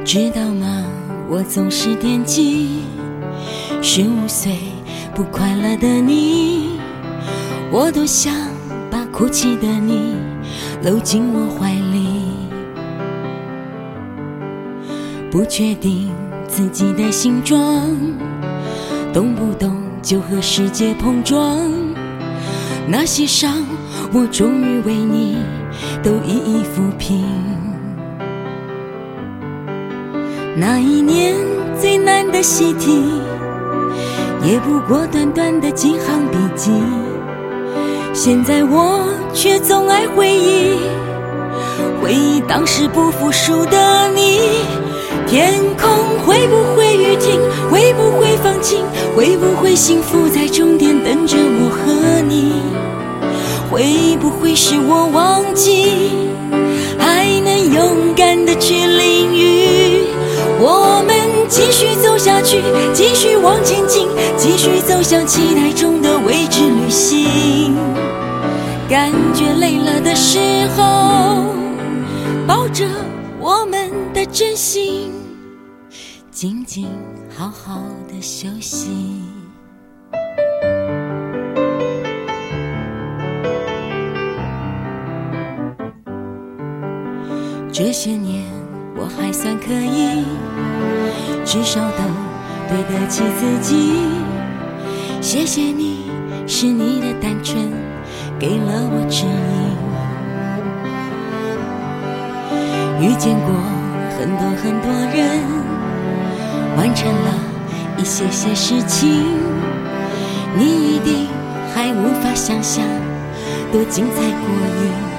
知道吗？我总是惦记15岁不快乐的你，我多想把哭泣的你搂进我怀里。不确定自己的形状，动不动就和世界碰撞，那些伤我终于为你都一一抚平。那一年最难的习题，也不过短短的几行笔记，现在我却总爱回忆，回忆当时不服输的你。天空会不会雨停，会不会放晴，会不会幸福在终点等着我和你，会不会是我忘记，还能勇敢地去淋雨。我们继续走下去，继续往前进，继续走向期待中的未知旅行。感觉累了的时候，抱着我们的真心，静静好好的休息。这些年我还算可以，至少都对得起自己。谢谢你，是你的单纯给了我指引。遇见过很多很多人，完成了一些些事情，你一定还无法想象多精彩过瘾。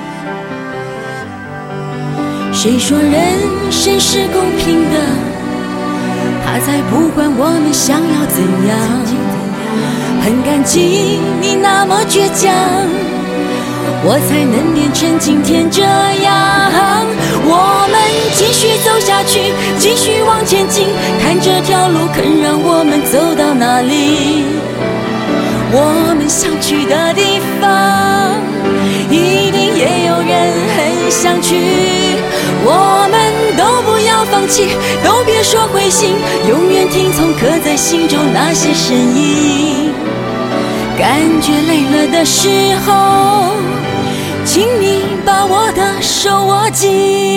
谁说人生是公平的，他才不管我们想要怎样。很感激你那么倔强，我才能变成今天这样。我们继续走下去，继续往前进，看这条路肯让我们走到哪里。我们想去的地方，一定也有人很想去。我们都不要放弃，都别说灰心，永远听从刻在心中那些声音。感觉累了的时候，请你把我的手握紧。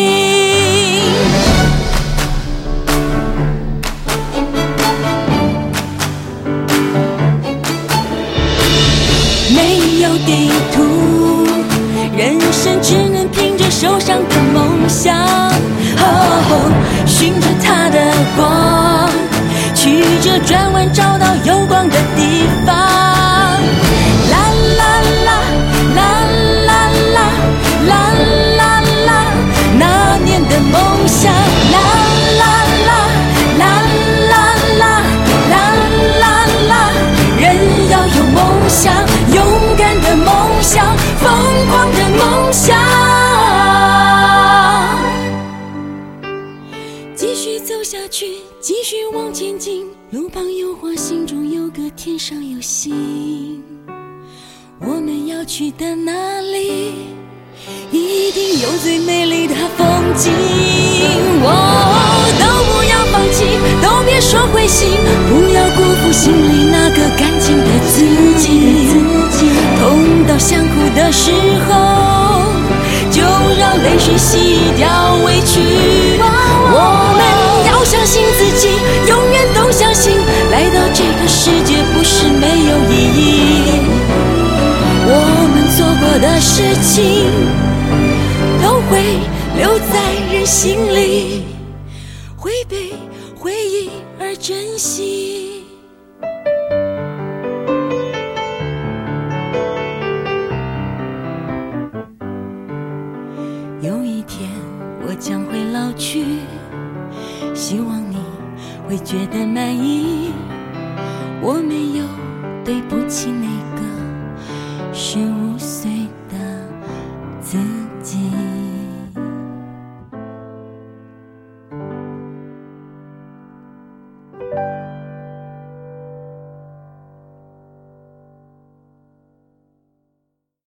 没有地图，人生只能凭着手上的梦想。循着它的光，曲折转弯，找到有光的地方。啦啦啦啦啦啦啦啦啦，那年的梦想。啦啦啦啦啦啦啦啦啦，人要有梦想，勇敢的梦想，疯狂的梦想。继续走下去，继续往前进，路旁有花，心中有歌，天上有星。我们要去的那里，一定有最美丽的风景。都不要放弃，都别说灰心，不要辜负心里那个干净的自己。痛到想哭的时候，就让泪水洗掉委屈。我们要相信自己，永远都相信，来到这个世界不是没有意义。我们做过的事情，都会留在人心里，会被回忆而珍惜。有一天我将会老去，希望你会觉得满意。我没有对不起那个是我